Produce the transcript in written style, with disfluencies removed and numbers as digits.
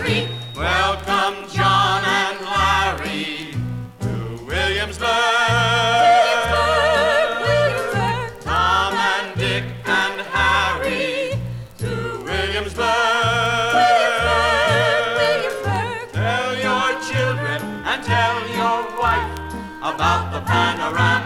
Harry. Welcome, John and Larry, to Williamsburg. Williamsburg. Tom and Dick and Harry, to Williamsburg. Williamsburg. Tell your children and tell your wife about the panorama.